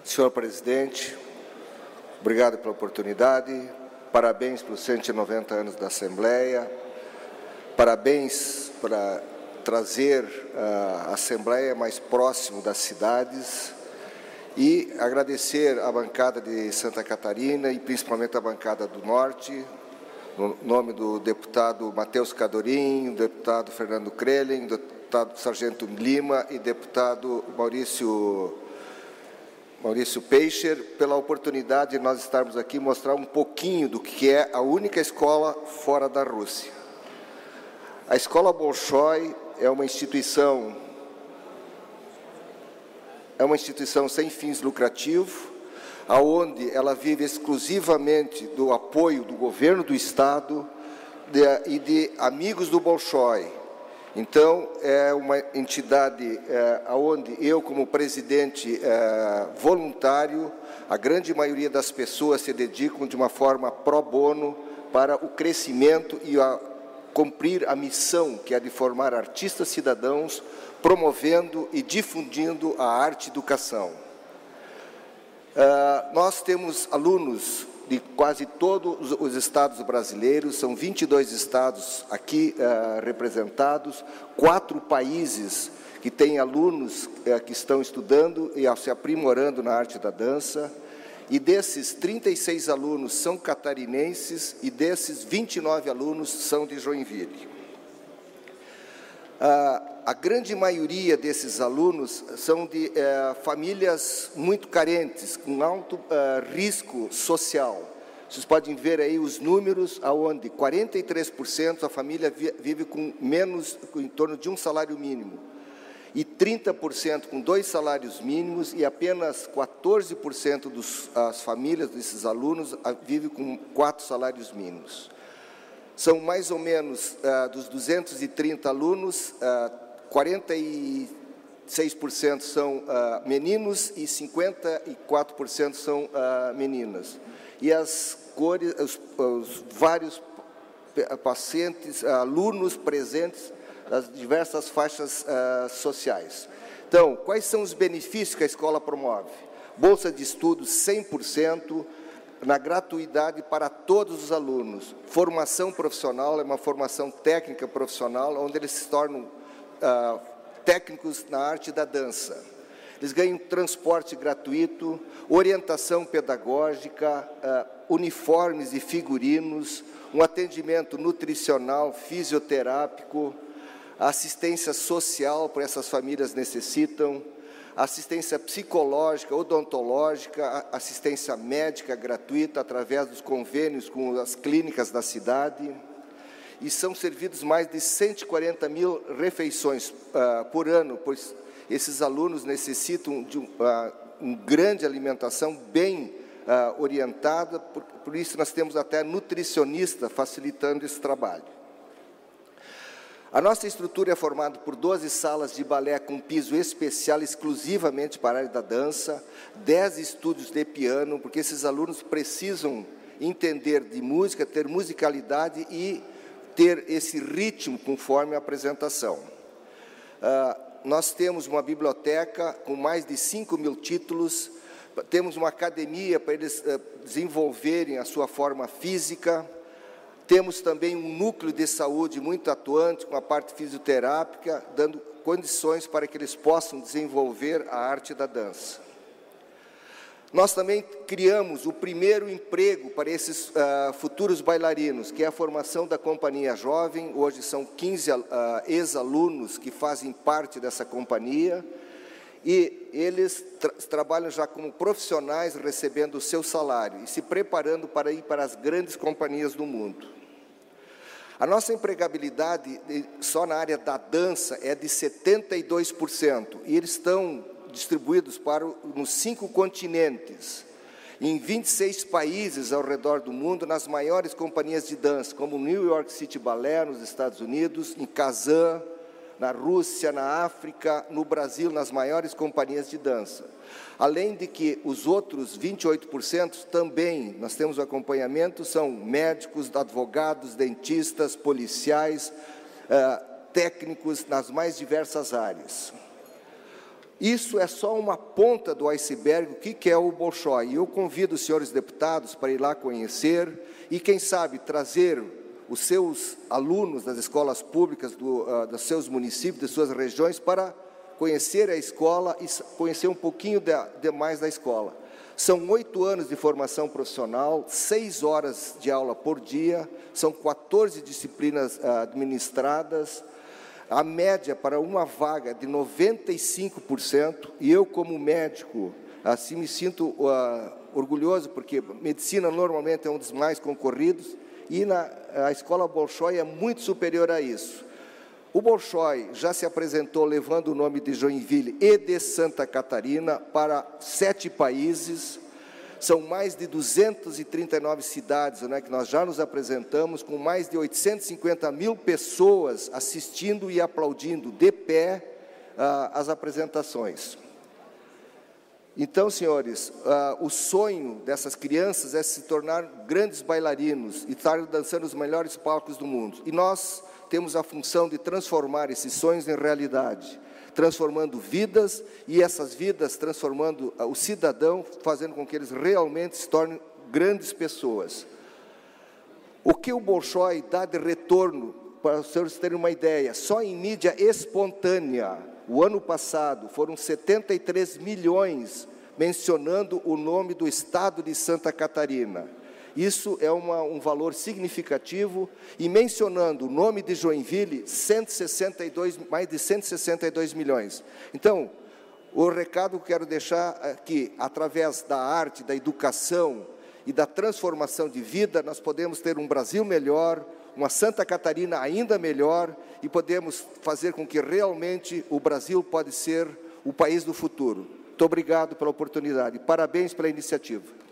Senhor presidente, obrigado pela oportunidade, parabéns pelos 190 anos da Assembleia, parabéns para trazer a Assembleia mais próximo das cidades e agradecer à bancada de Santa Catarina e principalmente à bancada do Norte, no nome do deputado Matheus Cadorim, do deputado Fernando Krellen, do deputado Sargento Lima e deputado Maurício Peicher, pela oportunidade de nós estarmos aqui e mostrar um pouquinho do que é a única escola fora da Rússia. A Escola Bolshoi é uma instituição sem fins lucrativos, aonde ela vive exclusivamente do apoio do governo do Estado e de amigos do Bolshoi. Então, é uma entidade onde eu, como presidente voluntário, a grande maioria das pessoas se dedicam de uma forma pro bono para o crescimento e a cumprir a missão, que é de formar artistas cidadãos, promovendo e difundindo a arte e educação. Nós temos alunos de quase todos os estados brasileiros, são 22 estados aqui representados, 4 países que têm alunos que estão estudando e se aprimorando na arte da dança, e desses 36 alunos são catarinenses e desses 29 alunos são de Joinville. A grande maioria desses alunos são de famílias muito carentes, com alto risco social. Vocês podem ver aí os números, onde 43% a família vive com menos, em torno de um salário mínimo, e 30% com 2 salários mínimos, e apenas 14% das famílias desses alunos vivem com 4 salários mínimos. São mais ou menos, dos 230 alunos, 46% são meninos e 54% são meninas. E os vários pacientes, alunos presentes das diversas faixas sociais. Então, quais são os benefícios que a escola promove? Bolsa de estudo 100%, na gratuidade para todos os alunos. Formação profissional, é uma formação técnica profissional, onde eles se tornam técnicos na arte da dança. Eles ganham transporte gratuito, orientação pedagógica, uniformes e figurinos, um atendimento nutricional, fisioterápico, assistência social para essas famílias necessitam, assistência psicológica, odontológica, assistência médica gratuita através dos convênios com as clínicas da cidade, e são servidos mais de 140 mil refeições por ano, pois esses alunos necessitam de uma grande alimentação bem orientada, por isso nós temos até nutricionista facilitando esse trabalho. A nossa estrutura é formada por 12 salas de balé com piso especial exclusivamente para a área da dança, 10 estúdios de piano, porque esses alunos precisam entender de música, ter musicalidade e ter esse ritmo conforme a apresentação. Nós temos uma biblioteca com mais de 5.000 títulos, temos uma academia para eles desenvolverem a sua forma física. Temos também um núcleo de saúde muito atuante, com a parte fisioterápica, dando condições para que eles possam desenvolver a arte da dança. Nós também criamos o primeiro emprego para esses futuros bailarinos, que é a formação da Companhia Jovem. Hoje são 15 ex-alunos que fazem parte dessa companhia, e eles trabalham já como profissionais, recebendo o seu salário e se preparando para ir para as grandes companhias do mundo. A nossa empregabilidade, só na área da dança, é de 72%, e eles estão distribuídos nos 5 continentes, em 26 países ao redor do mundo, nas maiores companhias de dança, como New York City Ballet, nos Estados Unidos, em Kazan, na Rússia, na África, no Brasil, nas maiores companhias de dança. Além de que os outros 28% também, nós temos o acompanhamento, são médicos, advogados, dentistas, policiais, técnicos nas mais diversas áreas. Isso é só uma ponta do iceberg, o que é o Bolshoi. E eu convido os senhores deputados para ir lá conhecer e, quem sabe, trazer os seus alunos das escolas públicas dos seus municípios, das suas regiões, para conhecer a escola e conhecer um pouquinho mais da escola. São 8 anos de formação profissional, 6 horas de aula por dia, são 14 disciplinas administradas, a média para uma vaga de 95%, e eu, como médico, assim me sinto orgulhoso, porque medicina normalmente é um dos mais concorridos, e a escola Bolshoi é muito superior a isso. O Bolshoi já se apresentou levando o nome de Joinville e de Santa Catarina para 7 países, são mais de 239 cidades, né, que nós já nos apresentamos, com mais de 850 mil pessoas assistindo e aplaudindo de pé as apresentações. Então, senhores, o sonho dessas crianças é se tornar grandes bailarinos e estar dançando os melhores palcos do mundo. E nós temos a função de transformar esses sonhos em realidade, transformando vidas, e essas vidas transformando o cidadão, fazendo com que eles realmente se tornem grandes pessoas. O que o Bolshoi dá de retorno, para os senhores terem uma ideia, só em mídia espontânea, o ano passado, foram 73 milhões mencionando o nome do estado de Santa Catarina. Isso é um valor significativo, e mencionando o nome de Joinville, mais de 162 milhões. Então, o recado que eu quero deixar é que, através da arte, da educação e da transformação de vida, nós podemos ter um Brasil melhor, uma Santa Catarina ainda melhor, e podemos fazer com que realmente o Brasil pode ser o país do futuro. Muito obrigado pela oportunidade. Parabéns pela iniciativa.